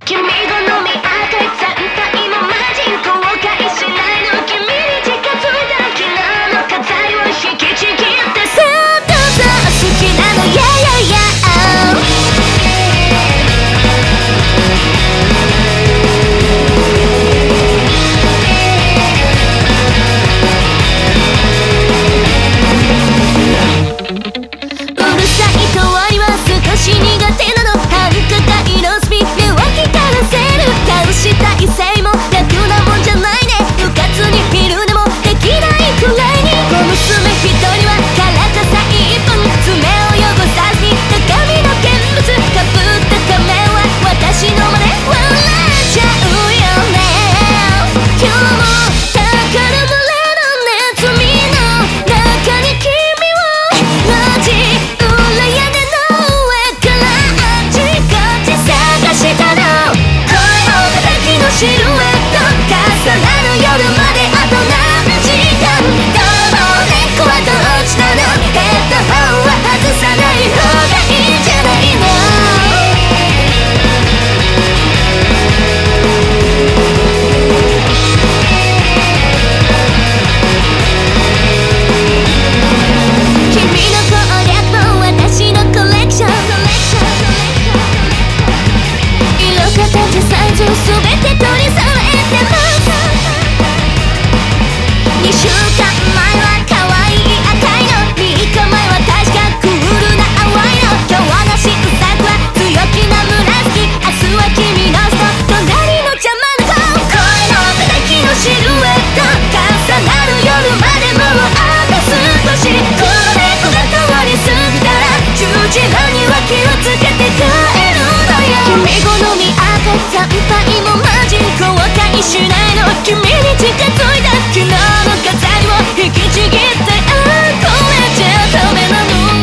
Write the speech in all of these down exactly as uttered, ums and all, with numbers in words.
君好み赤い惨敗もマジ後悔しないの。君に近づいた昨日の飾りを引きちぎってさあどうぞ好きなの Yeah yeah yeah うるさい通りは少し苦手なの。繁華街のスピードを聞かせる。倒した異性も楽なもんじゃないね。うかつに昼でもできないくらいに小娘一人はからかさ一本爪を汚さずに鏡の見物かぶった仮面は私の真似笑っちゃうよね。今日も宝物のネズミの中に君を路地裏屋根の上からあっちこっち探したの。声を叩きのシルエット重なる夜まであと何時間。どうも猫はどうしたの。ヘッドホンは外さない方がいいんじゃないの。君の攻略本私のコレクション。色形サイズ全て取り揃えてますにしゅうかんまえは可愛い赤いの。みっかまえは確かクールな淡いの。今日はなしうさくは強気な紫。明日は君のスト隣の邪魔な顔。声の叩きのシルエット重なる夜までもうあと少し。この猫が通り過ぎたらじゅうじはんには気をつけて帰るのよ。君好み赤い惨敗もマジ後悔しないの。君に近づいた昨日の飾りを引きちぎってああこれじゃダメなの。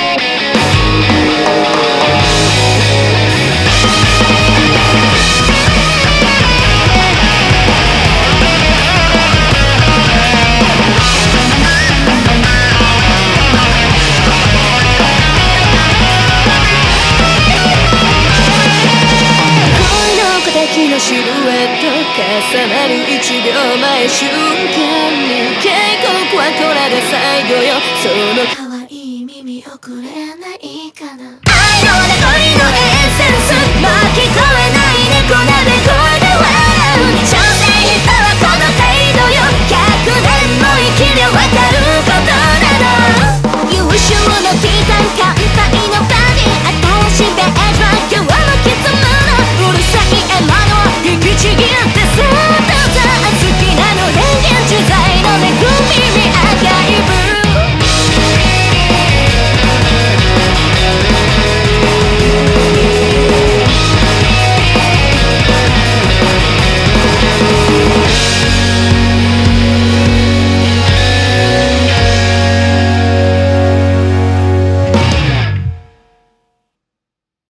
のシルエット重なるいちびょうまえ瞬間に警告はこれで最後よ。その